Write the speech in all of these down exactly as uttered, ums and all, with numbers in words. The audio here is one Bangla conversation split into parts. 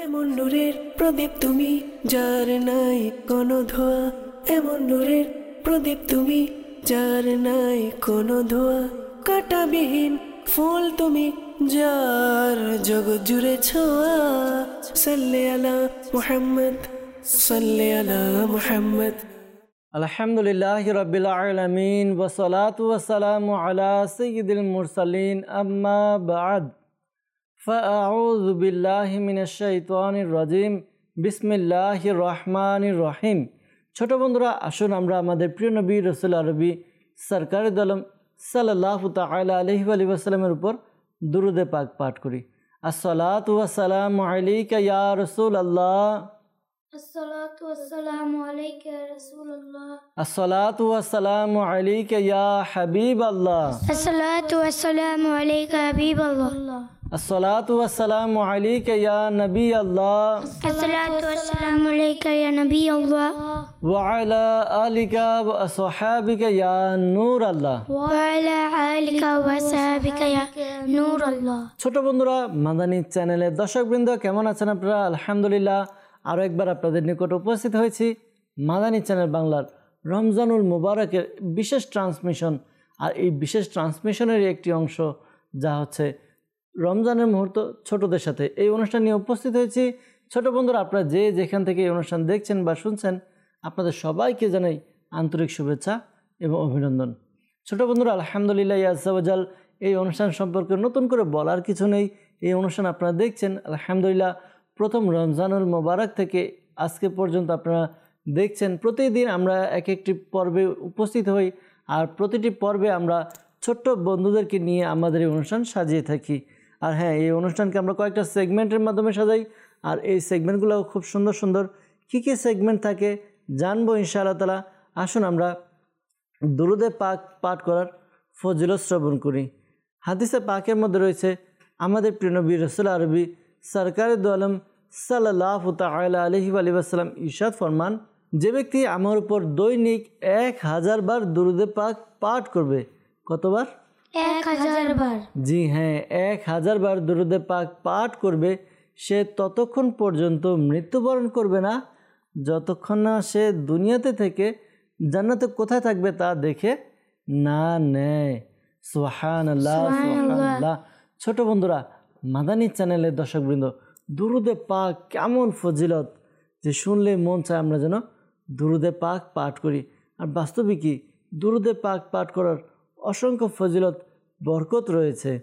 এমন নূরের প্রদীপ তুমি যার নাই কোনো ধোয়া, এমন নূরের প্রদীপ তুমি যার নাই কোনো ধোয়া, কাঁটাবিহীন ফুল তুমি যার জগৎ জুড়ে ছোঁয়া। সাল্লি আলা মুহাম্মদ, সাল্লি আলা মুহাম্মদ। আলহামদুলিল্লাহি রাব্বিল আলামিন ওয়াসসালাতু ওয়াসসালামু আলা সাইয়্যিদিল মুরসালিন, আম্মা বা'দ। ফাআউযু বিল্লাহি মিনাশ শাইতানির রাজিম, বিসমিল্লাহির রহমানির রহিম। ছোট বন্ধুরা, আসুন আমরা আমাদের প্রিয় নবী রাসূল আরবি সরকারে দো আলম সাল্লাল্লাহু তাআলা আলাইহি ওয়া সাল্লামের উপর দুরূদে পাক পাঠ করি। আসসালাতু ওয়াসসালামু আলাইকা ইয়া রাসূলুল্লাহ, আসসালাতু ওয়াসসালামু আলাইকা ইয়া রাসূলুল্লাহ, আসসালাতু ওয়াসসালামু আলাইকা ইয়া হাবিবাল্লাহ, আসসালাতু ওয়াসসালামু আলাইকা হাবিবাল্লাহ, আসসালাতু ওয়াসসালামু আলাইকা ইয়া নবী আল্লাহ, আসসালাতু ওয়াসসালামু আলাইকা ইয়া নবী আল্লাহ, ওয়া আলা আলিকা ওয়া আসহাবিকা ইয়া নূর আল্লাহ, ওয়া আলা আলিকা ওয়া সাহবিকা ইয়া নূর আল্লাহ। ছোট বন্ধুরা, মাদানী চ্যানেলের দর্শকবৃন্দ কেমন আছেন আপনারা? আলহামদুলিল্লাহ, আরও একবার আপনাদের নিকট উপস্থিত হয়েছি মাদানী চ্যানেল বাংলার রমজানুল মুবারকের বিশেষ ট্রান্সমিশন। আর এই বিশেষ ট্রান্সমিশনের একটি অংশ যা হচ্ছে রমজানের মুহূর্ত ছোটদের সাথে, এই অনুষ্ঠান নিয়ে উপস্থিত হয়েছি। ছোট বন্ধুরা, আপনারা যে যেখান থেকে এই অনুষ্ঠান দেখছেন বা শুনছেন, আপনাদের সবাইকে জানাই আন্তরিক শুভেচ্ছা এবং অভিনন্দন। ছোট বন্ধুরা, আলহামদুলিল্লাহ আজ্জা ওয়া জাল, এই অনুষ্ঠান সম্পর্কে নতুন করে বলার কিছু নেই। এই অনুষ্ঠান আপনারা দেখছেন আলহামদুলিল্লাহ প্রথম রমজানুল মোবারক থেকে আজকে পর্যন্ত আপনারা দেখছেন। প্রতিদিন আমরা এক একটি পর্বে উপস্থিত হই, আর প্রতিটি পর্বে আমরা ছোট্ট বন্ধুদেরকে নিয়ে আমাদের এই অনুষ্ঠান সাজিয়ে থাকি। আর হ্যাঁ, এই অনুষ্ঠানকে আমরা কয়েকটা সেগমেন্টের মাধ্যমে সাজাই, আর এই সেগমেন্টগুলো খুব সুন্দর সুন্দর। কী কী সেগমেন্ট থাকে জানবো ইনশাআল্লাহ তাআলা। আসুন আমরা দুরূদে পাক পাঠ করার ফজিলত শ্রবণ করি। হাদিসে পাকের মধ্যে রয়েছে আমাদের প্রিয় নবী রাসূল আরবি সরকারে দো আলম সাল্লাল্লাহু তাআলা আলাইহি ওয়া সাল্লাম ইরশাদ ফরমান, যে ব্যক্তি আমার উপর দৈনিক এক হাজার বার দুরূদে পাক পাঠ করবে। কতবার? এক হাজার বার। জি হ্যাঁ, এক হাজার বার দুরূদে পাক পাঠ করবে, সে ততক্ষণ পর্যন্ত মৃত্যুবরণ করবে না যতক্ষণ না সে দুনিয়াতে থেকে জান্নাতে কোথায় থাকবে তা দেখে না নেয়। সুবহানাল্লাহ, সুবহানাল্লাহ। ছোট বন্ধুরা, মাদানী চ্যানেলের দর্শকবৃন্দ, দুরূদে পাক কেমন ফজিলত যে শুনলে মন চায় আমরা যেন দুরূদে পাক পাঠ করি। আর বাস্তবিকই দুরূদে পাক পাঠ করার অসংখ্য ফজিলত বরকত রয়েছে।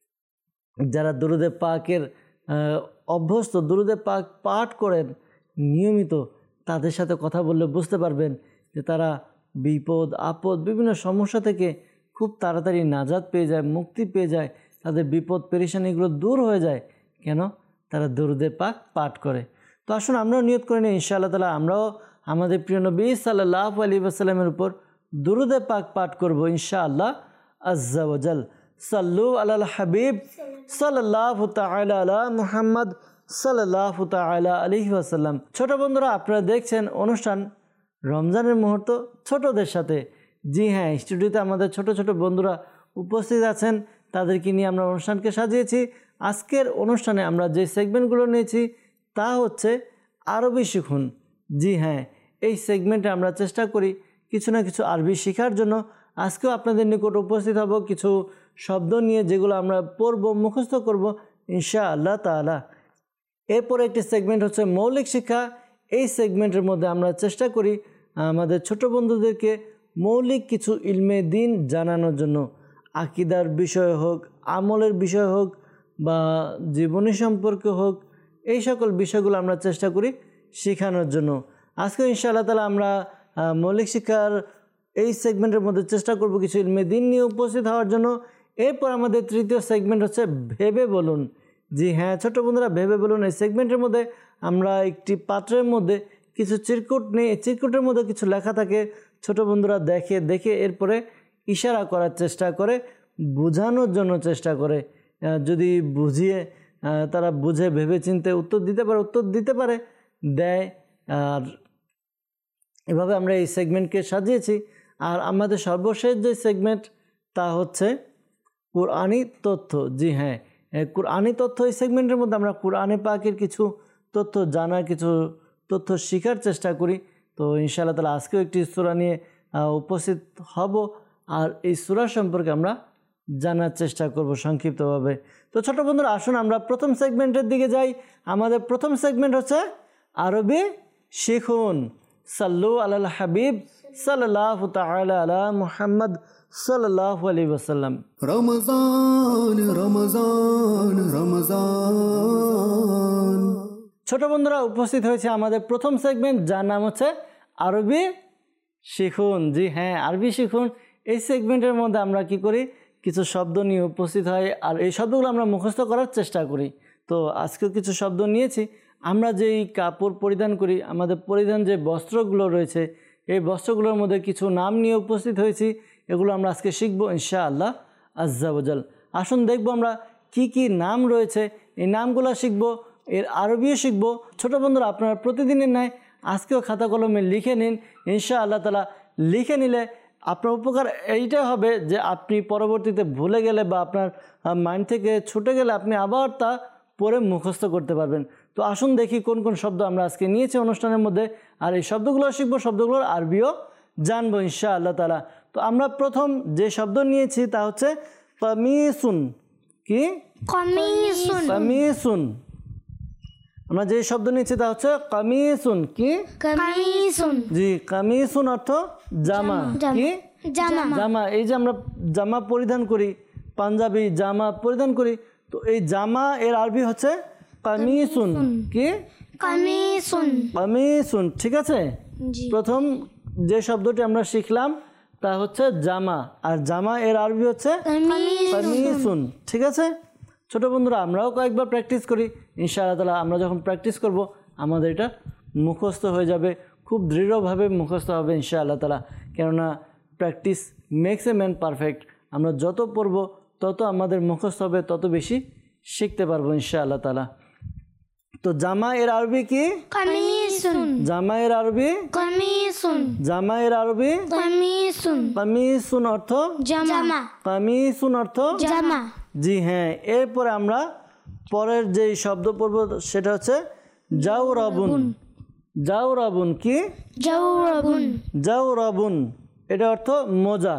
যারা দুরূদে পাকের অভ্যস্ত, দুরূদে পাক পাঠ করেন নিয়মিত, তাদের সাথে কথা বললে বুঝতে পারবেন যে তারা বিপদ আপদ বিভিন্ন সমস্যা থেকে খুব তাড়াতাড়ি নাজাত পেয়ে যায়, মুক্তি পেয়ে যায়। তাদের বিপদ পেরেশানিগুলো দূর হয়ে যায়। কেন? তারা দুরূদে পাক পাঠ করে। তো আসুন আমরাও নিয়ত করে নিই ইনশাআল্লাহ তাআলা আমরাও আমাদের প্রিয় নবী সাল্লাল্লাহু আলাইহি ওয়াসাল্লামের উপর দুরূদে পাক পাঠ করব ইনশাআল্লাহ আজ্জা ওয়া জাল। সাল্লু আলাল হাবিব সাল্লাল্লাহু তাআলা আলা মুহাম্মদ সাল্লাল্লাহু তাআলা আলাইহি ওয়াসাল্লাম। ছোট বন্ধুরা, আপনারা দেখছেন অনুষ্ঠান রমজানের মুহূর্ত ছোটদের সাথে। জি হ্যাঁ, স্টুডিওতে আমাদের ছোট ছোট বন্ধুরা উপস্থিত আছেন, তাদেরকে নিয়ে আমরা অনুষ্ঠানকে সাজিয়েছি। আজকের অনুষ্ঠানে আমরা যে সেগমেন্টগুলো নিয়েছি তা হচ্ছে আরবি শিখুন। জি হ্যাঁ, এই সেগমেন্টে আমরা চেষ্টা করি কিছু না কিছু আরবি শেখার জন্য। আজকেও আপনাদের নিকট উপস্থিত হব কিছু শব্দ নিয়ে, যেগুলো আমরা পড়ব, মুখস্থ করব ইনশাআল্লাহ তাআলা। এরপর একটি সেগমেন্ট হচ্ছে মৌলিক শিক্ষা। এই সেগমেন্টের মধ্যে আমরা চেষ্টা করি আমাদের ছোট বন্ধুদেরকে মৌলিক কিছু ইলমে দিন জানানোর জন্য। আকিদার বিষয় হোক, আমলের বিষয় হোক, বা জীবনী সম্পর্কে হোক, এই সকল বিষয়গুলো আমরা চেষ্টা করি শেখানোর জন্য। আজকে ইনশাআল্লাহ তাআলা আমরা মৌলিক শিক্ষার এই সেগমেন্টের মধ্যে চেষ্টা করব কিছু ইলমে দিন নিয়ে উপস্থিত হওয়ার জন্য। এরপর আমাদের তৃতীয় সেগমেন্ট হচ্ছে ভেবে বলুন। জি হ্যাঁ ছোট বন্ধুরা, ভেবে বলুন এই সেগমেন্টের মধ্যে আমরা একটি পাত্রের মধ্যে কিছু চিরকুট নিয়ে, চিরকুটের মধ্যে কিছু লেখা থাকে, ছোট বন্ধুরা দেখে দেখে এরপরে ইশারা করার চেষ্টা করে, বোঝানোর জন্য চেষ্টা করে। যদি বুঝিয়ে তারা বুঝে ভেবে চিন্তে উত্তর দিতে পারে, উত্তর দিতে পারে দেয়। আর এভাবে আমরা এই সেগমেন্টকে সাজিয়েছি। আর আমাদের সর্বশেষ যে সেগমেন্ট তা হচ্ছে কোরআনী তথ্য। জি হ্যাঁ, কোরআনী তথ্য। এই সেগমেন্টের মধ্যে আমরা কোরআনে পাকের কিছু তথ্য জানার, কিছু তথ্য শেখার চেষ্টা করি। তো ইনশাআল্লাহ তাআলা আজকেও একটি সূরা নিয়ে উপস্থিত হব, আর এই সূরা সম্পর্কে আমরা জানার চেষ্টা করব সংক্ষিপ্তভাবে। তো ছোট বন্ধুরা, আসুন আমরা প্রথম সেগমেন্টের দিকে যাই। আমাদের প্রথম সেগমেন্ট হচ্ছে আরবি শিখুন। সাল্লু আলাল হাবিব সাল্লাল্লাহু তাআলা আলা মুহাম্মদ সাল্লাল্লাহু আলাইহি ওয়াসাল্লাম। রমজান রমজান রমজান। ছোট বন্ধুরা, উপস্থিত হয়েছে আমাদের প্রথম সেগমেন্ট, যার নাম হচ্ছে আরবি শিখুন। জি হ্যাঁ, আরবি শিখুন। এই সেগমেন্টের মধ্যে আমরা কি করি, কিছু শব্দ নিয়ে উপস্থিত হয়, আর এই শব্দগুলো আমরা মুখস্থ করার চেষ্টা করি। তো আজকেও কিছু শব্দ নিয়েছি। আমরা যেই কাপড় পরিধান করি, আমাদের পরিধান যে বস্ত্রগুলো রয়েছে, এই বস্ত্রগুলোর মধ্যে কিছু নাম নিয়ে উপস্থিত হয়েছি। এগুলো আমরা আজকে শিখব ইনশাআল্লাহ আজ্জা ওয়াজাল। আসুন দেখব আমরা কি কি নাম রয়েছে, এই নামগুলো শিখব, এর আরবিও শিখব। ছোট বন্ধুরা, আপনারা প্রতিদিনের ন্যায় আজকেও খাতা কলমে লিখে নিন ইনশাআল্লাহ তাআলা। লিখে নিলে আপনার উপকার এইটা হবে যে আপনি পরবর্তীতে ভুলে গেলে বা আপনার মাইন্ড থেকে ছুটে গেলে আপনি আবার তা পড়ে মুখস্থ করতে পারবেন। তো আসুন দেখি কোন কোন শব্দ আমরা আজকে নিয়েছি অনুষ্ঠানের মধ্যে, আর এই শব্দগুলো শিখবো, শব্দগুলোর আরবিও জানবো ইনশাআল্লাহ তাআলা। তো আমরা প্রথম যে শব্দ নিয়েছি তা হচ্ছে কামিসুন। কি? কামিসুন। কামিসুন। আমরা যে শব্দ নিয়েছি তা হচ্ছে কামিসুন। কি? কামিসুন। জি, কামিসুন অর্থ জামা। কি? জামা। জামা। এই যে আমরা জামা পরিধান করি, পাঞ্জাবি জামা পরিধান করি, তো এই জামা এর আরবি হচ্ছে কামিসুন। কি? কামিসুন। কামিসুন। ঠিক আছে, প্রথম যে শব্দটি আমরা শিখলাম তা হচ্ছে জামা, আর জামা এর আরবি হচ্ছে কামিসুন। ঠিক আছে ছোট বন্ধুরা, আমরাও কয়েকবার প্র্যাকটিস করি ইনশাআল্লাহ তাআলা। আমরা যখন প্র্যাকটিস করব আমাদের এটা মুখস্থ হয়ে যাবে, খুব দৃঢ়ভাবে মুখস্থ হবে ইনশাআল্লাহ তাআলা। কেননা practice makes a man perfect. আমরা যত পড়ব তত আমাদের মুখস্থ হবে, তত বেশি শিখতে পারবো ইনশাআল্লাহ তাআলা। তো জামা এর আরবি কি? কামিসুন। জামা এর আরবি কামিসুন। জামা এর আরবি কামিসুন। কামিসুন অর্থ জামা। কামিসুন অর্থ জামা। জি হ্যাঁ। এরপরে আমরা পরের যেই শব্দ পড়ব সেটা হচ্ছে জাওরাবুন। জাওরাবুন। কি? জাওরাবুন। জাওরাবুন এটা অর্থ মোজা।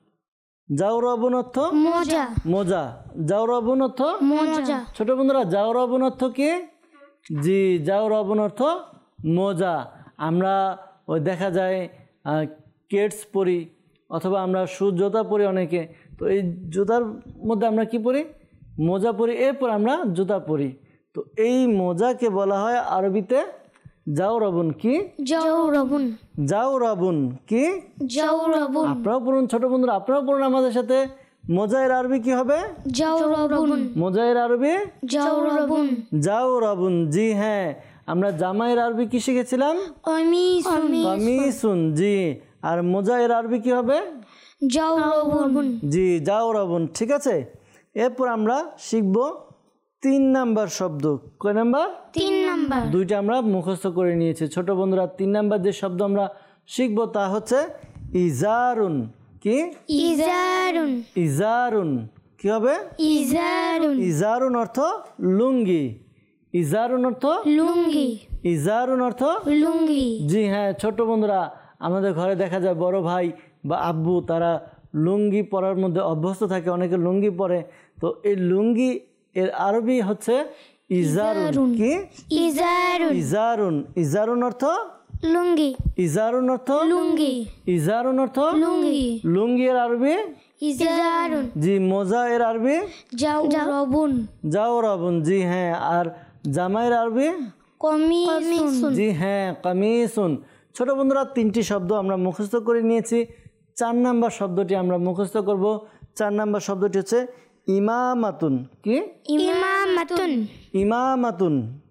জাওরাবুন অর্থ মোজা। মোজা। জাওরাবুন অর্থ মোজা। ছোট বন্ধুরা, জাওরাবুন অর্থ কি? জি, জাওরাবুন অর্থ মোজা। আমরা ওই দেখা যায় কেটস পরি অথবা আমরা শু জুতা পরি অনেকে, তো এই জুতার মধ্যে আমরা কি পরি? মোজা পরি, এরপর আমরা জুতা পরি। তো এই মোজাকে বলা হয় আরবিতে জাওরাবুন। কি? জাওরাবুন। জাওরাবুন। কি? জাওরাবুন। আপনারাও পড়ুন ছোট বন্ধুরা, আপনারাও পড়ুন আমাদের সাথে। মোজায়ের আরবি কি হবে? জাওরাবুন। মোজায়ের আরবি জাওরাবুন। জাওরাবুন। জি হ্যাঁ, আমরা জামায়ের আরবি কি শিখেছিলাম? কামিসুন। কামিসুন। জি, আর মোজায়ের আরবি কি হবে? জাওরাবুন। জি, জাওরাবুন। ঠিক আছে, এরপর আমরা শিখব তিন নাম্বার শব্দ। কয় নাম্বার? তিন নাম্বার। দুইটা আমরা মুখস্থ করে নিয়েছি ছোট বন্ধুরা। তিন নাম্বার যে শব্দ আমরা শিখব তা হচ্ছে ইজারুন। কি? ইজারুন। ইজারুন। কি হবে? ইজারুন। ইজারুন অর্থ লুঙ্গি। ইজারুন অর্থ লুঙ্গি। ইজারুন অর্থ লুঙ্গি। জি হ্যাঁ ছোট বন্ধুরা, আমাদের ঘরে দেখা যায় বড় ভাই বা আব্বু তারা লুঙ্গি পরার মধ্যে অভ্যস্ত থাকে, অনেকে লুঙ্গি পরে। তো এই লুঙ্গি এর আরবি হচ্ছে ইজারুন। কি? ইজারুন। ইজারুন। ইজারুন অর্থ লুঙ্গি। ইজারুন অর্থ লুঙ্গি। ইজারুন অর্থ লুঙ্গি। লুঙ্গি এর আরবি ইজারুন। জি। মোজা এর আরবি জাওরাবুন। জাওরাবুন। জি হ্যাঁ। আর জামাইয়ের আরবি কামিসুন। জি হ্যাঁ, কামিসুন। ছোট বন্ধুরা, তিনটি শব্দ আমরা মুখস্থ করে নিয়েছি। চার নাম্বার শব্দটি আমরা মুখস্থ করব। চার নাম্বার শব্দটি হচ্ছে ইমামাতুন। কি? ইমামাতুন। ইমামাতুন।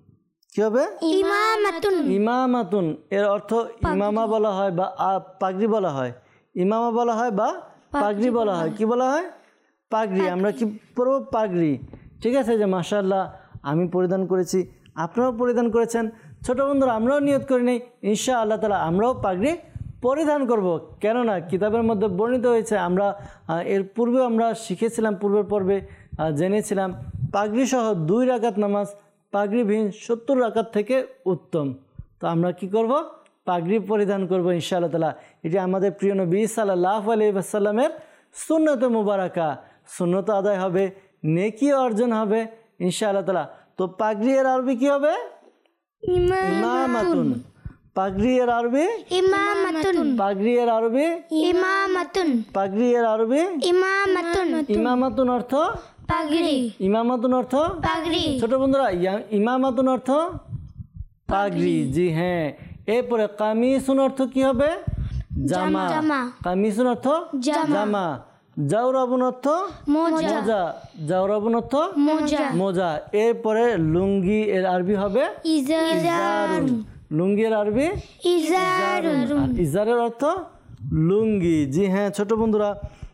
কি হবে? ইমামাতুন। ইমামাতুন এর অর্থ ইমামা বলা হয় বা পাগড়ি বলা হয়। ইমামা বলা হয় বা পাগড়ি বলা হয়। কি বলা হয়? পাগড়ি। আমরা কি পরব? পাগড়ি। ঠিক আছে, যে মাশাআল্লাহ আমি পরিধান করেছি, আপনারাও পরিধান করেছেন। ছোট বন্ধুরা, আমরাও নিয়ত করে নেই ইনশাআল্লাহ তাআলা আমরাও পাগড়ি পরিধান করব। কেননা কিতাবের মধ্যে বর্ণিত হয়েছে, আমরা এর পূর্বে আমরা শিখেছিলাম, পূর্বের পর্বে জেনেছিলাম পাগড়ি সহ দুই রাকাত নামাজ পাগড়িবিহীন সত্তর রাকাত থেকে উত্তম। তো আমরা কি করব? পাগড়ি পরিধান করব ইনশাআল্লাহ তাআলা। এটি আমাদের প্রিয় নবী সাল্লাল্লাহু আলাইহি ওয়াসাল্লামের সুন্নত মুবারাকা। সুন্নত আদায় হবে, নেকি অর্জন হবে ইনশাআল্লাহ তাআলা। তো পাগড়ি এর আরবি কি হবে? ইমামাতুন। পাগড়ি এর আরবি ইমামাতুন। পাগড়ি এর আরবি ইমামাতুন। পাগড়ি এর আরবি ইমামাতুন। ইমামাতুন অর্থ পাগড়ি। ইমামাতুন অর্থ পাগড়ি। ছোট বন্ধুরা, ইয়া- ইমামাতুন অর্থ পাগড়ি। জি হ্যাঁ। এরপরে কামিসুন অর্থ কি হবে? জামা। জামা। কামিসুন অর্থ জামা। জামা। জাওরাবুন অর্থ মোজা। মোজা। জাওরাবুন অর্থ মোজা। মোজা। এরপরে লুঙ্গি এর আরবি হবে ইজারুন। লুঙ্গি এর আরবি ইজারুন। আর ইজারের অর্থ লুঙ্গি। জি হ্যাঁ ছোট বন্ধুরা,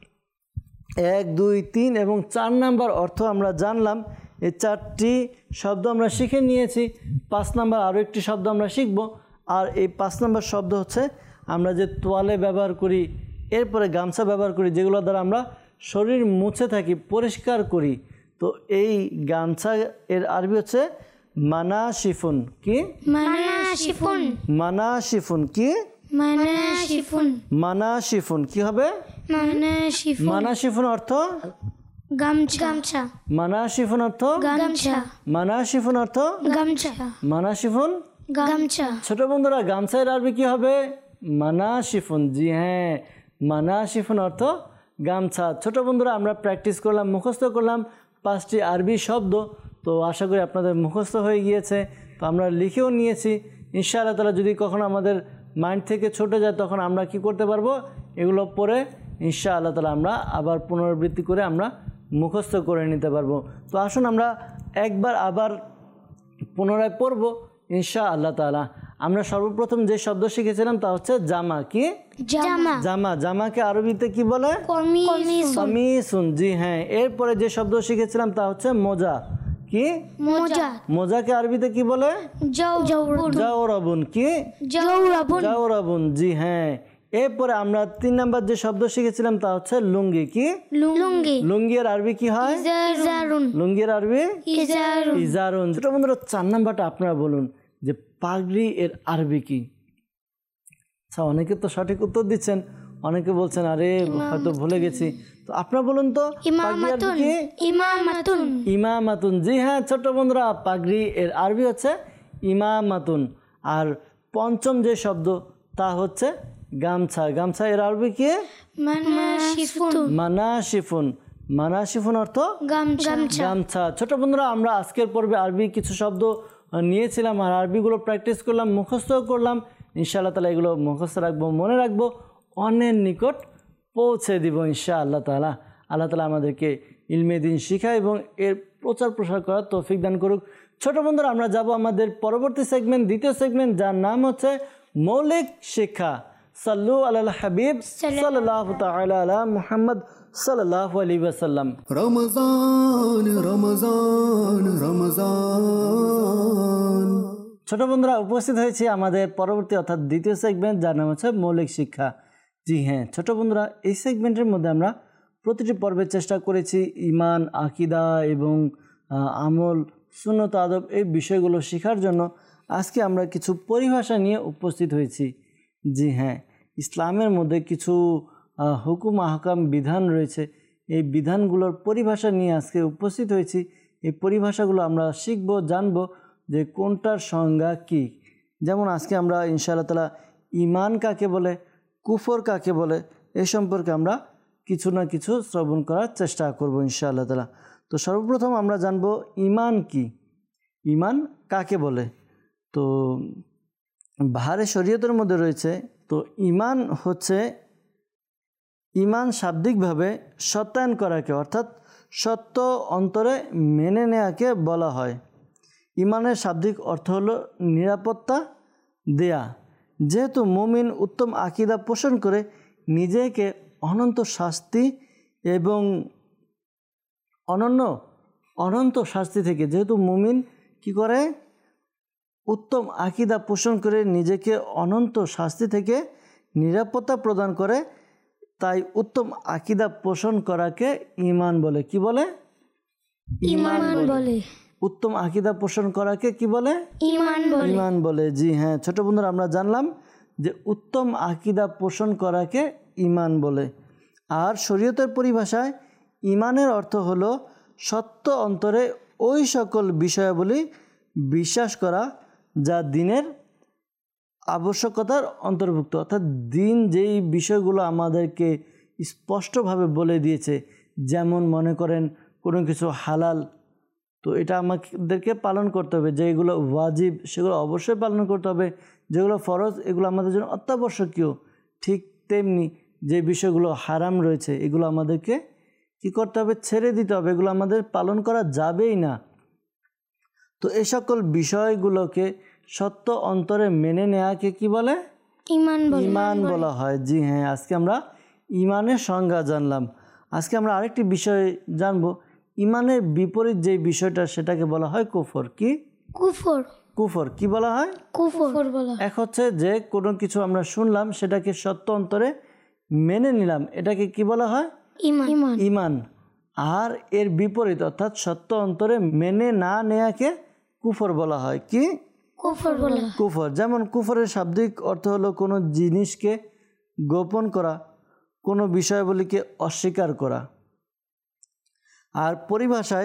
এক দুই তিন এবং চার নাম্বার অর্থ আমরা জানলাম। এই চারটি শব্দ আমরা শিখে নিয়েছি। পাঁচ নাম্বার আরও একটি শব্দ আমরা শিখব। আর এই পাঁচ নাম্বার শব্দ হচ্ছে আমরা যে তোয়ালে ব্যবহার করি, এরপরে গামছা ব্যবহার করি, যেগুলো দ্বারা আমরা শরীর মুছে থাকি, পরিষ্কার করি। তো এই গামছা এর আরবি হচ্ছে মানাশিফুন। কি? মানাশিফুন। মানাশিফুন। কি? মানাশিফুন। মানাশিফুন কি হবে? মানাশিফুন। মানাশিফুন অর্থ গামছা। গামছা। মানাশিফুন অর্থ গামছা। মানাশিফুন অর্থ গামছা। মানাশিফুন গামছা। ছোট বন্ধুরা, গামছার আরবি কি হবে? মানাশিফুন। জি হ্যাঁ, মানাশিফুন অর্থ গামছা। ছোট বন্ধুরা, আমরা প্র্যাকটিস করলাম, মুখস্থ করলাম পাঁচটি আরবি শব্দ। তো আশা করি আপনাদের মুখস্থ হয়ে গিয়েছে। তো আমরা লিখেও নিয়েছি ইনশাআল্লাহ তাআলা। যদি কখনো আমাদের মাইন্ড থেকে ছুটে যায়, তখন আমরা কি করতে পারবো? এগুলো পড়ে ইনশাআল্লাহ তাআলা আমরা আবার পুনরাবৃত্তি করে আমরা মুখস্থ করে নিতে পারবো। তো আসুন আমরা একবার আবার পুনরায় পড়ব ইনশাআল্লাহ তাআলা। আমরা সর্বপ্রথম যে শব্দ শিখেছিলাম তা হচ্ছে জামা। কি? জামা। জামা। জামাকে আরবিতে কি বলে? কমিস। কামিসুন। জি হ্যাঁ। এরপরে যে শব্দ শিখেছিলাম তা হচ্ছে মোজা। কি? মোজা। মোজাকে আরবিতে কি বলে? জাওরাবুন। জাওরাবুন। কি? জাওরাবুন। জাওরাবুন। জি হ্যাঁ। এরপরে আমরা তিন নাম্বার যে শব্দ শিখেছিলাম তা হচ্ছে লুঙ্গি। কি? লুঙ্গি। লুঙ্গি এর আরবি কি হয়? ইজারুন। লুঙ্গি এর আরবি ইজারুন। ইজারুন। ছোট বন্ধুরা, চার নাম্বারটা আপনারা বলুন যে পাগড়ি এর আরবি কি? আচ্ছা, অনেকে তো সঠিক উত্তর দিচ্ছেন, অনেকে বলছেন আরে হয়তো ভুলে গেছি। তো আপনারা বলুন তো পাগড়ি আরবি ইমামাতুন। কি? ইমামাতুন। ইমামাতুন। জি হ্যাঁ ছোট বন্ধুরা, পাগড়ি এর আরবি হচ্ছে ইমামাতুন। আর পঞ্চম যে শব্দ তা হচ্ছে গামছা। গামছা এর আরবি কি? মানাশিফুন। মানাশিফুন। মানাশিফুন অর্থ গামছা। গামছা। ছোট বন্ধুরা, আমরা আজকের পর্বে আরবি কিছু শব্দ নিয়েছিলাম আর আরবিগুলো প্র্যাকটিস করলাম, মুখস্থ করলাম। ইনশাআল্লাহ তাআলা এগুলো মুখস্থ রাখবো, মনে রাখবো, অন্যের নিকট পৌঁছে দিব ইনশাআল্লাহ তাআলা। আল্লাহ তাআলা আমাদেরকে ইলমে দ্বীন শিখা এবং এর প্রচার প্রসার করার তৌফিক দান করুক। ছোট বন্ধুরা, আমরা যাব আমাদের পরবর্তী সেগমেন্ট, দ্বিতীয় সেগমেন্ট, যার নাম হচ্ছে মৌলিক শিক্ষা। সাল্লু আলাল হাবিব সাল্লাল্লাহু তাআলা আলা মুহাম্মদ সাল্লাল্লাহু আলাইহি ওয়াসাল্লাম। রমজান রমজান রমজান। ছোট বন্ধুরা, উপস্থিত হয়েছি আমাদের পরবর্তী অর্থাৎ দ্বিতীয় সেগমেন্ট, যার নাম হচ্ছে মৌলিক শিক্ষা। জি হ্যাঁ ছোট বন্ধুরা, এই সেগমেন্টের মধ্যে আমরা প্রতিটি পর্বের চেষ্টা করেছি ইমান, আকিদা এবং আমল, সুন্নত, আদব এই বিষয়গুলো শেখার জন্য। আজকে আমরা কিছু পরিভাষা নিয়ে উপস্থিত হয়েছি। জি হ্যাঁ, ইসলামের মধ্যে কিছু হুকুম আহকাম বিধান রয়েছে, এই বিধানগুলোর পরিভাষা নিয়ে আজকে উপস্থিত হয়েছি। এই পরিভাষাগুলো আমরা শিখব, জানব যে কোনটার সংজ্ঞা কী। যেমন আজকে আমরা ইনশাআল্লাহ তাআলা ইমান কাকে বলে, কুফর কাকে বলে, এ সম্পর্কে আমরা কিছু না কিছু শ্রবণ করার চেষ্টা করব ইনশাআল্লাহ তাআলা। তো সর্বপ্রথম আমরা জানব ইমান কি, ইমান কাকে বলে। তো বাহারে শরীয়তের মধ্যে রয়েছে, তো ইমান হচ্ছে ইমান শাব্দিকভাবে সত্যায়ন করাকে, অর্থাৎ সত্য অন্তরে মেনে নেওয়াকে বলা হয়। ইমানের শাব্দিক অর্থ হলো নিরাপত্তা দেয়া। যেহেতু মুমিন উত্তম আকীদা পোষণ করে নিজেকে অনন্ত শাস্তি এবং অনন্য অনন্ত শাস্তি থেকে, যেহেতু মুমিন কি করে, উত্তম আকীদা পোষণ করে নিজেকে অনন্ত শাস্তি থেকে নিরাপত্তা প্রদান করে, তাই উত্তম আকীদা পোষণ করাকে ঈমান বলে। কি বলে? ঈমান বলে। উত্তম আকীদা পোষণ করাকে কি বলে? ঈমান বলে। ঈমান বলে। জি হ্যাঁ ছোট বন্ধুরা, আমরা জানলাম যে উত্তম আকীদা পোষণ করাকে ঈমান বলে। আর শরীয়তের পরিভাষায় ঈমানের অর্থ হলো সত্য অন্তরে ওই সকল বিষয়াবলী বিশ্বাস করা যা দ্বীনের আবশ্যকতার অন্তর্ভুক্ত। অর্থাৎ দ্বীন যেই বিষয়গুলো আমাদেরকে স্পষ্টভাবে বলে দিয়েছে, যেমন মনে করেন কোনো কিছু হালাল, তো এটা আমাদেরকে পালন করতে হবে। যেগুলো ওয়াজিব সেগুলো অবশ্যই পালন করতে হবে, যেগুলো ফরজ এগুলো আমাদের জন্য অত্যাবশ্যকীয়। ঠিক তেমনি যে বিষয়গুলো হারাম রয়েছে এগুলো আমাদেরকে কি করতে হবে? ছেড়ে দিতে হবে, এগুলো আমাদের পালন করা যাবেই না। তো এই সকল বিষয়গুলোকে সত্য অন্তরে মেনে নেওয়াকে কি বলে? ঈমান বলে। ঈমান বলা হয়। জি হ্যাঁ, আজকে আমরা ঈমানের সংজ্ঞা জানলাম। আজকে আমরা আরেকটি বিষয় জানবো, ঈমানের বিপরীত যে বিষয়টা সেটাকে বলা হয় কুফর। কি? কুফর। কুফর কি বলা হয়? কুফর বলা। এক হচ্ছে যে কোনো কিছু আমরা শুনলাম সেটাকে সত্য অন্তরে মেনে নিলাম, এটাকে কি বলা হয়? ঈমান। ঈমান। আর এর বিপরীত অর্থাৎ সত্য অন্তরে মেনে না নেয়াকে কুফর বলা হয়। কি? কুফর বলা। কুফর। যেমন কুফরের শাব্দিক অর্থ হলো কোনো জিনিসকে গোপন করা, কোনো বিষয়াবলীকে অস্বীকার করা। আর পরিভাষায়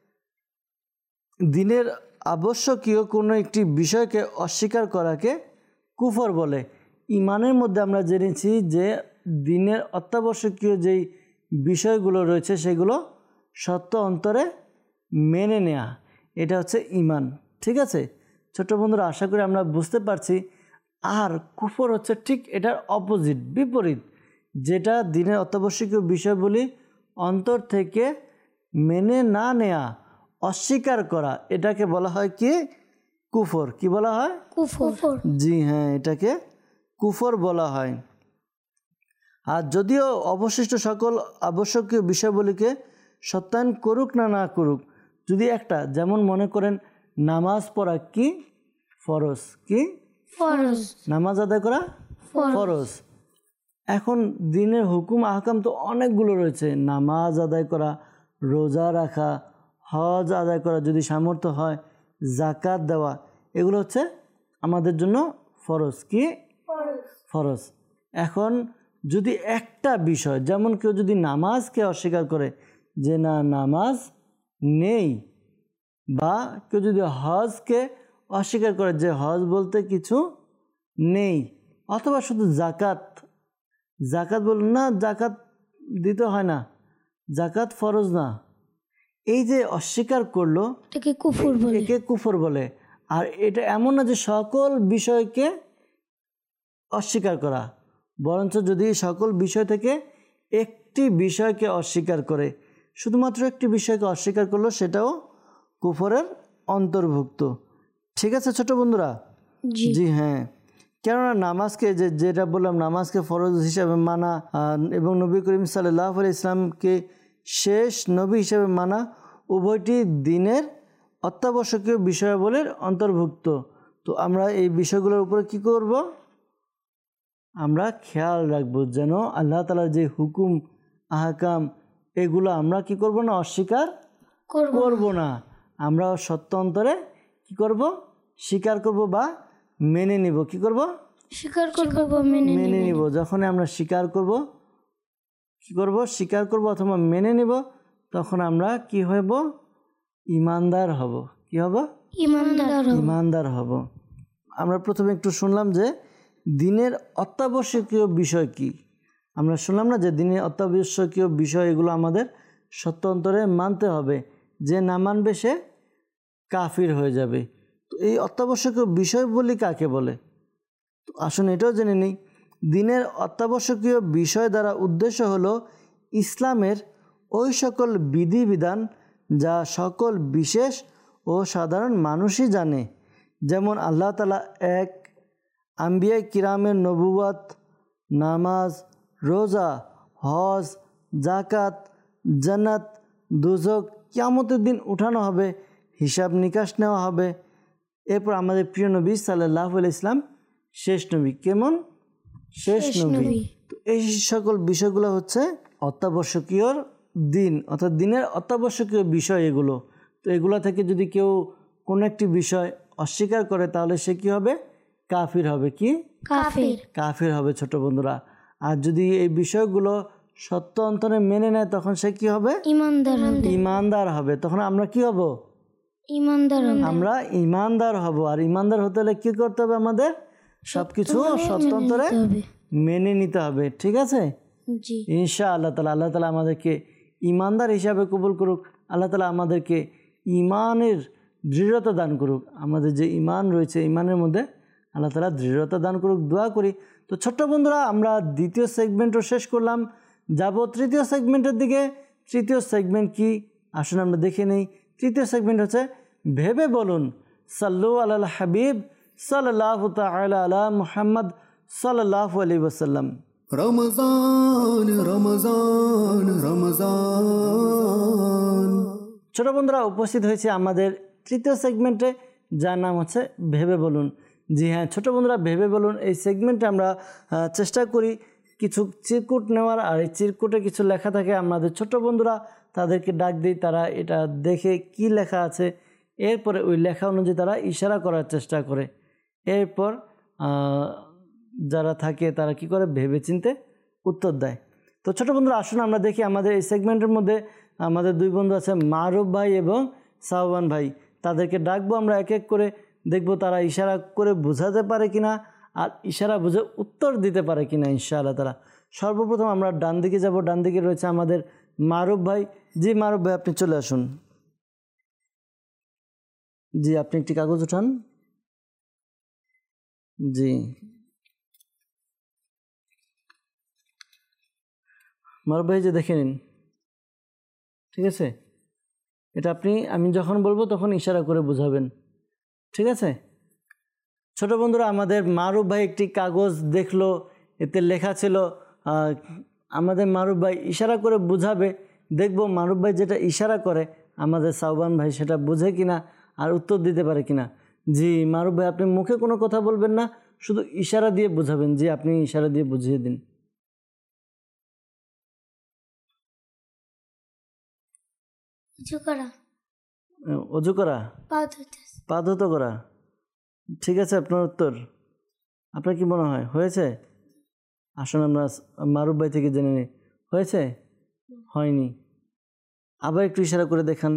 দ্বীনের আবশ্যকীয় কোনো একটি বিষয়কে অস্বীকার করাকে কুফর বলে। ঈমানের মধ্যে আমরা জেনেছি যে দ্বীনের অত্যাবশ্যকীয় যেই বিষয়গুলো রয়েছে সেগুলো সত্য অন্তরে মেনে নেয়া, এটা হচ্ছে ঈমান। ঠিক আছে ছোট বন্ধুরা, আশা করি আমরা বুঝতে পারছি। আর কুফর হচ্ছে ঠিক এটার অপোজিট, বিপরীত, যেটা দ্বীনের অত্যাবশ্যকীয় বিষয়গুলি অন্তর থেকে মেনে না নেয়া, অস্বীকার করা, এটাকে বলা হয় কি? কুফর। কি বলা হয়? কুফর। জি হ্যাঁ, এটাকে কুফর বলা হয়। আর যদিও অবশিষ্ট সকল আবশ্যকীয় বিষয়গুলিকে সত্যায়ন করুক না না করুক, যদি একটা, যেমন মনে করেন নামাজ পড়া কি? ফরজ। কি? ফরজ। নামাজ আদায় করা ফরজ। এখন দ্বীনের হুকুম আহকাম তো অনেকগুলো রয়েছে। নামাজ আদায় করা, রোজা রাখা, হজ আদায় করা যদি সামর্থ্য হয়, জাকাত দেওয়া, এগুলো হচ্ছে আমাদের জন্য ফরজ। কি? ফরজ। এখন যদি একটা বিষয়, যেমন কেউ যদি নামাজকে অস্বীকার করে যে না নামাজ নেই, বা কেউ যদি হজকে অস্বীকার করে যে হজ বলতে কিছু নেই, অথবা শুধু জাকাত জাকাত বল না জাকাত দিতে হয় না, জাকাত ফরজ না, এই যে অস্বীকার করলো এটাকে কুফর বলে। একে কুফর বলে। আর এটা এমন না যে সকল বিষয়কে অস্বীকার করা, বরঞ্চ যদি সকল বিষয় থেকে একটি বিষয়কে অস্বীকার করে, শুধুমাত্র একটি বিষয়কে অস্বীকার করলো, সেটাও কুফরের অন্তর্ভুক্ত। ঠিক আছে ছোট বন্ধুরা? জি হ্যাঁ, কেননা নামাজকে যে যেটা বললাম নামাজকে ফরজ হিসাবে মানা এবং নবী করিম সাল্লাল্লাহু আলাইহি ইসলামকে শেষ নবী হিসাবে মানা উভয়টি দ্বীনের অত্যাবশ্যকীয় বিষয়াবলীর অন্তর্ভুক্ত। তো আমরা এই বিষয়গুলোর উপরে কি করব? আমরা খেয়াল রাখবো যেন আল্লাহ তাআলার যে হুকুম আহকাম এগুলো আমরা কি করব না? অস্বীকার করব না। আমরা সত্য অন্তরে কি করব? স্বীকার করব বা মেনে নিব। কি করব? স্বীকার করব, মেনে মেনে নিব। যখন আমরা স্বীকার করব, কি করব? স্বীকার করব অথবা মেনে নিব, তখন আমরা কি হব? ঈমানদার হব। কি হব? ঈমানদার হব। ঈমানদার হব। আমরা প্রথমে একটু শুনলাম যে দ্বীনের অত্যাবশ্যকীয় বিষয় কি। আমরা শুনলাম না যে দ্বীনের অত্যাবশ্যকীয় বিষয় এগুলো আমাদের সত্য অন্তরে মানতে হবে, যে না মানবে সে কাফির হয়ে যাবে। তো এই অত্যাবশ্যকীয় বিষয় বলি কাকে বলে? তো আসুন এটাও জেনে নিই। দ্বীনের অত্যাবশ্যকীয় বিষয় দ্বারা উদ্দেশ্য হলো ইসলামের ওই সকল বিধিবিধান যা সকল বিশেষ ও সাধারণ মানুষই জানে, যেমন আল্লাহ তাআলা এক, আম্বিয়া কিরামের নবুওয়াত, নামাজ, রোজা, হজ, জাকাত, জান্নাত, দোজখ, কিয়ামতের দিন উঠানো হবে, হিসাব নিকাশ নেওয়া হবে। এরপর আমাদের প্রিয় নবী সাল্লাল্লাহু আলাইহি ইসলাম শেষ নবী। কেমন? শেষ নবী। তো এই সকল বিষয়গুলো হচ্ছে অত্যাবশ্যকীয় দ্বীন, অর্থাৎ দ্বীনের অত্যাবশ্যকীয় বিষয় এগুলো। তো এগুলো থেকে যদি কেউ কোনো একটি বিষয় অস্বীকার করে তাহলে সে কি হবে? কাফির হবে। কি? কাফির। কাফির হবে ছোট বন্ধুরা। আর যদি এই বিষয়গুলো সত্য অন্তরে মেনে নেয় তখন সে কি হবে? ইমানদার হবে। ইমানদার হবে। তখন আমরা কি হব? ইমানদার হবে। আমরা ইমানদার হব। আর ইমানদার হতে হলে কি করতে হবে? আমাদের সবকিছু সত্য অন্তরে মেনে নিতে হবে। ঠিক আছে? জি ইনশাআল্লাহ তাআলা আল্লাহ তাআলা আমাদেরকে ইমানদার হিসাবে কবুল করুক। আল্লাহ তাআলা আমাদেরকে ইমানের দৃঢ়তা দান করুক। আমাদের যে ইমান রয়েছে ইমানের মধ্যে আল্লাহ তাআলা দৃঢ়তা দান করুক, দোয়া করি। তো ছোট্ট বন্ধুরা, আমরা দ্বিতীয় সেগমেন্টও শেষ করলাম, যাব তৃতীয় সেগমেন্টের দিকে। তৃতীয় সেগমেন্ট কি আসুন আমরা দেখে নেই। তৃতীয় সেগমেন্ট হচ্ছে ভেবে বলুন। সাল্লু আলাল হাবিব সাল্লাল্লাহু তাআলা আলা মুহাম্মদ সাল্লাল্লাহু আলাইহি ওয়াসাল্লাম। রমজান রমজান রমজান। ছোট বন্ধুরা, উপস্থিত হয়েছে আমাদের তৃতীয় সেগমেন্টে, যার নাম হচ্ছে ভেবে বলুন। জি হ্যাঁ ছোট বন্ধুরা, ভেবে বলুন এই সেগমেন্টে আমরা চেষ্টা করি কিছু চিরকুট নেওয়ার। আর এই চিরকুটে কিছু লেখা থাকে, আমাদের ছোট বন্ধুরা তাদেরকে ডাক দিই, তারা এটা দেখে কি লেখা আছে এরপরে ওই লেখা অনুযায়ী তারা ইশারা করার চেষ্টা করে। এরপর যারা থাকে তারা কি করে? ভেবে চিনতে উত্তর দেয়। তো ছোট বন্ধুরা, আসুন আমরা দেখি আমাদের এই সেগমেন্টের মধ্যে আমাদের দুই বন্ধু আছে, মারুফ ভাই এবং সাহবান ভাই। তাদেরকে ডাকবো আমরা এক এক করে, দেখবো তারা ইশারা করে বোঝাতে পারে কিনা আর ইশারা বুঝে উত্তর দিতে পারে কিনা ইনশাআল্লাহ তাআলা। সর্বপ্রথম আমরা ডান দিকে যাব। ডান দিকে রয়েছে আমাদের মারুফ ভাই। জি মারুফ ভাই, আপনি চলে আসুন। জি আপনি একটি কাগজ উঠান। জি মারুফ ভাই, যে দেখে নিন, ঠিক আছে? এটা আপনি আমি যখন বলবো তখন ইশারা করে বুঝাবেন, ঠিক আছে? ছোট বন্ধুরা, আমাদের মারুফ ভাই একটি কাগজ দেখলো, এতে লেখা ছিল, আমাদের মারুফ ভাই ইশারা করে বুঝাবে। দেখবো মারুফ ভাই যেটা ইশারা করে আমাদের সাহবান ভাই সেটা বুঝে কিনা আর উত্তর দিতে পারে কিনা। জি মারুফ ভাই, আপনি মুখে কোনো কথা বলবেন না, শুধু ইশারা দিয়ে বুঝাবেন। জি আপনি ইশারা দিয়ে বুঝিয়ে দিন। অজু করা। অজু করা, পা ধুতে। পা ধুতো করা। ঠিক আছে, আপনার উত্তর। আপনার কি মনে হয় হয়েছে? আসুন আমরা মারুফ ভাই থেকে জেনে নিই, হয়েছে? হয়নি। আবার একটু ইশারা করে দেখান।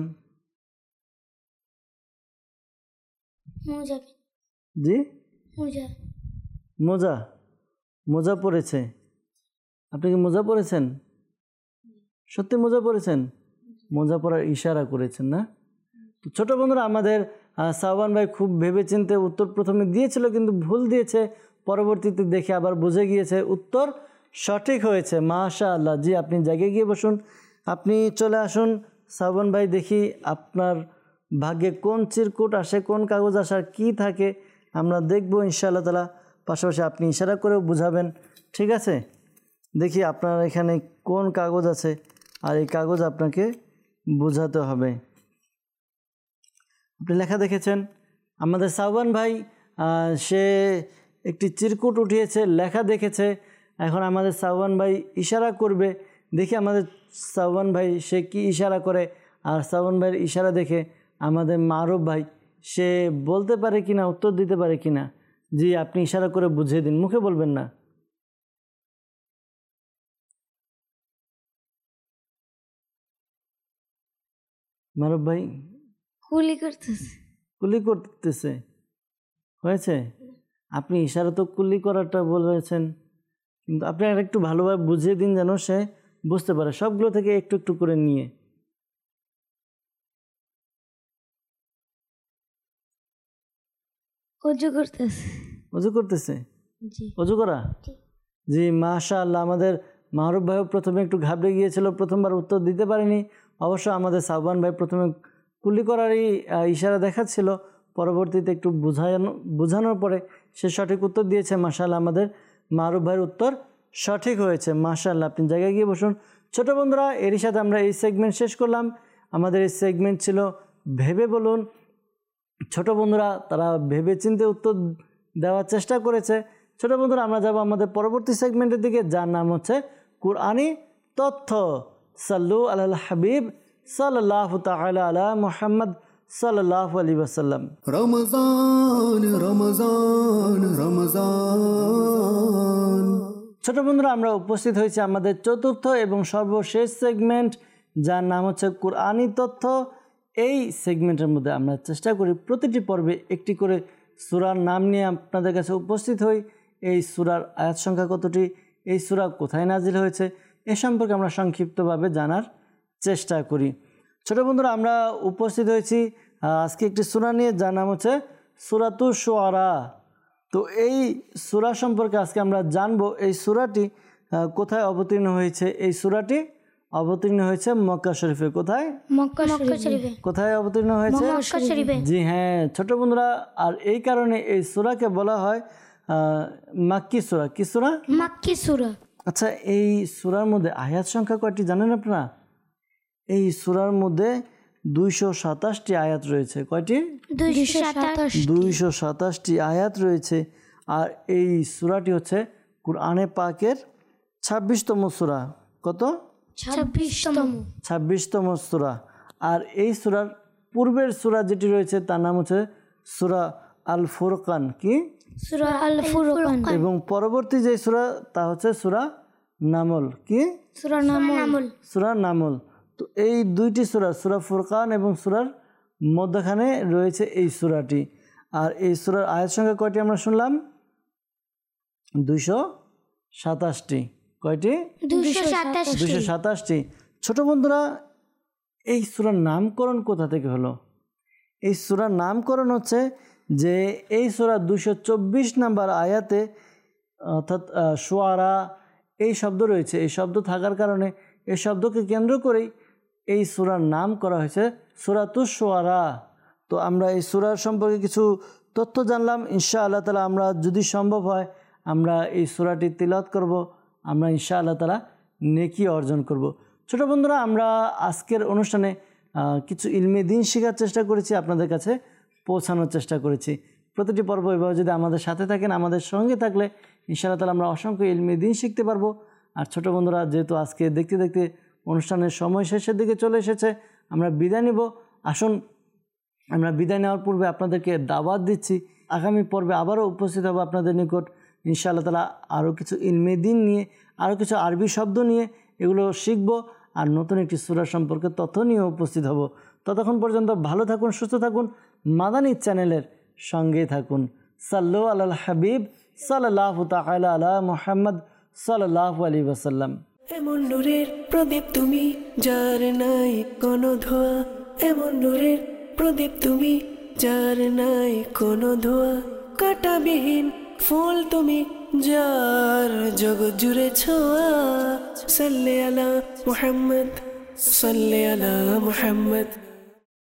মোজা। জি মোজা। মোজা, মোজা পরেছে। আপনি কি মোজা পরেছেন? সত্যি মোজা পরেছেন? মোজা পরার ইশারা করেছেন না? তো ছোট বন্ধুরা, আমাদের সাহবান ভাই খুব ভেবেচিন্তে উত্তর প্রথমে দিয়েছিল কিন্তু ভুল দিয়েছে, পরবর্তীতে দেখে আবার বুঝে গিয়েছে উত্তর সঠিক হয়েছে। মাশাআল্লাহ। জি আপনি জায়গায় গিয়ে বসুন। আপনি চলে আসুন সাহবান ভাই, দেখি আপনার ভাগ্যে কোন চিরকুট আসে, কোন কাগজ আসার কি থাকে আমরা দেখবো ইনশাআল্লাহ তাআলা। পাশাপাশি আপনি ইশারা করেও বুঝাবেন, ঠিক আছে? দেখি আপনার এখানে কোন কাগজ আছে আর এই কাগজ আপনাকে বোঝাতে হবে। আপনি লেখা দেখেছেন, আমাদের সাহবান ভাই সে একটি চিরকুট উঠিয়েছে, লেখা দেখেছে। এখন আমাদের সাহবান ভাই ইশারা করবে, দেখি আমাদের সাহবান ভাই সে কি ইশারা করে। আর সাহবান ভাইয়ের ইশারা দেখে আমাদের মারুফ ভাই সে বলতে পারে কিনা, উত্তর দিতে পারে কিনা। জি আপনি ইশারা করে বুঝিয়ে দিন, মুখে বলবেন না। মারুফ ভাই কুলি করতেছে। কুলি করতেছে, হয়েছে? আপনি ইশারা তো কুলি করাটা বলেছেন, কিন্তু আপনি আর একটু ভালোভাবে বুঝিয়ে দিন যেন সে বুঝতে পারে, সবগুলো থেকে একটু একটু করে নিয়ে। অজু করতেছে। অজু করতেছে? জি। অজু করা? জি মাশাআল্লাহ। আমাদের মারুফ ভাইও প্রথমে একটু ঘাবড়ে গিয়েছিল, প্রথমবার উত্তর দিতে পারেনি। অবশ্য আমাদের সাহবান ভাই প্রথমে কুলি করারই ইশারা দেখাচ্ছিল, পরবর্তীতে একটু বুঝানো বোঝানোর পরে সে সঠিক উত্তর দিয়েছে। মাশাআল্লাহ, আমাদের মারুফ ভাইয়ের উত্তর সঠিক হয়েছে। মাশাআল্লাহ। আপনি জায়গায় গিয়ে বসুন। ছোট বন্ধুরা, এরই সাথে আমরা এই সেগমেন্ট শেষ করলাম। আমাদের এই সেগমেন্ট ছিল ভেবে বলুন। ছোট বন্ধুরা তারা ভেবে চিন্তে উত্তর দেওয়ার চেষ্টা করেছে। ছোট বন্ধুরা, আমরা যাব আমাদের পরবর্তী সেগমেন্টের দিকে, যার নাম হচ্ছে কুরআনি তথ্য। সাল্লু আলাল হাবিব সাল্লাল্লাহু তাআলা আলা মুহাম্মদ সাল্লাল্লাহু আলাইহি ওয়াসাল্লাম। রমজান রমজান রমজান। ছোট বন্ধুরা, আমরা উপস্থিত হয়েছি আমাদের চতুর্থ এবং সর্বশেষ সেগমেন্ট, যার নাম হচ্ছে কোরআনী তথ্য। এই সেগমেন্টের মধ্যে আমরা চেষ্টা করি প্রতিটি পর্বে একটি করে সূরার নাম নিয়ে আপনাদের কাছে উপস্থিত হই। এই সূরার আয়াত সংখ্যা কতটি, এই সূরা কোথায় নাজিল হয়েছে, এ সম্পর্কে আমরা সংক্ষিপ্তভাবে জানার চেষ্টা করি। ছোট বন্ধুরা, আমরা উপস্থিত হয়েছি আজকে একটি সূরা নিয়ে, যার নাম হচ্ছে সূরাতুশ শুআরা। তো এই সূরা সম্পর্কে আজকে আমরা জানব। এই সূরাটি কোথায় অবতীর্ণ হয়েছে? এই সূরাটি অবতীর্ণ হয়েছে মক্কা শরীফে। কোথায়? মক্কা শরীফে। কোথায় অবতীর্ণ হয়েছে? মক্কা শরীফে। জি হ্যাঁ ছোট বন্ধুরা, আর এই কারণে এই সূরাকে বলা হয় মাক্কি সূরা। কি সূরা? মাক্কি সূরা। আচ্ছা, এই সূরার মধ্যে আয়াত সংখ্যা কয়টি জানেন আপনারা? এই সূরার মধ্যে দুইশো সাতাশটি আয়াত রয়েছে। কয়টি? দুইশো সাতাশ। দুইশো সাতাশটি আয়াত রয়েছে। আর এই সূরাটি হচ্ছে কুরআনে পাকের ছাব্বিশতম সূরা। কত? ছাব্বিশতম। ছাব্বিশতম সূরা। আর এই সূরার পূর্বের সূরা যেটি রয়েছে তার নাম হচ্ছে সূরা আল ফুরকান। কি? সূরা আল ফুরকান। এবং পরবর্তী যে সূরা তা হচ্ছে সূরা নামল। কি? সূরা নামল। সূরা নামল। তো এই দুইটি সূরা, সূরা ফুরকান এবং সূরার মধ্যখানে রয়েছে এই সূরাটি। আর এই সূরার আয়াত সংখ্যা কয়টি আমরা শুনলাম? দুইশো সাতাশটি। কয়টি? দুইশো সাতাশ। দুইশো সাতাশটি। ছোট বন্ধুরা, এই সূরার নামকরণ কোথা থেকে হলো? এই সূরার নামকরণ হচ্ছে যে এই সূরা দুইশো চব্বিশ নাম্বার আয়াতে অর্থাৎ শুআরা এই শব্দ রয়েছে। এই শব্দ থাকার কারণে এই শব্দকে কেন্দ্র করেই এই সূরার নাম করা হয়েছে সূরাতুশ শুআরা। তো আমরা এই সূরার সম্পর্কে কিছু তথ্য জানলাম। ইনশাআল্লাহ তাআলা আমরা যদি সম্ভব হয় আমরা এই সূরাটি তিলাওয়াত করব, আমরা ইনশাআল্লাহ তাআলা নেকি অর্জন করব। ছোট বন্ধুরা, আমরা আজকের অনুষ্ঠানে কিছু ইলমে দ্বীন শেখার চেষ্টা করেছি, আপনাদের কাছে পৌঁছানোর চেষ্টা করেছি। প্রতিটি পর্ব এভাবে যদি আমাদের সাথে থাকেন, আমাদের সঙ্গে থাকলে ইনশাআল্লাহ তাআলা আমরা অসংখ্য ইলমে দ্বীন শিখতে পারবো। আর ছোট বন্ধুরা, যেহেতু আজকে দেখতে দেখতে অনুষ্ঠানের সময় শেষের দিকে চলে এসেছে, আমরা বিদায় নিব। আসুন আমরা বিদায় নেওয়ার পূর্বে আপনাদেরকে দাওয়াত দিচ্ছি, আগামী পর্বে আবারও উপস্থিত হব আপনাদের নিকট ইনশাআল্লাহ তাআলা আরও কিছু ইলমে দ্বীন নিয়ে, আরও কিছু আরবি শব্দ নিয়ে, এগুলো শিখব আর নতুন একটি সূরা সম্পর্কে তথ্য নিয়ে উপস্থিত হব। ততক্ষণ পর্যন্ত ভালো থাকুন, সুস্থ থাকুন, মাদানী চ্যানেলের সঙ্গে থাকুন। সাল্লু আলাল হাবিব সাল্লাল্লাহু তাআলা আলা মুহাম্মদ সাল্লাল্লাহু আলাইহি ওয়াসাল্লাম। এমন নূরের প্রদীপ তুমি, যার নাই কোনো ধোয়া। এমন নূরের প্রদীপ তুমি, যার নাই কোনো ধোয়া। কাঁটাবিহীন ফুল তুমি, যার জগৎ জুড়ে ছোঁয়া। সাল্লি আলা মুহাম্মদ, সাল্লি আলা মুহাম্মদ।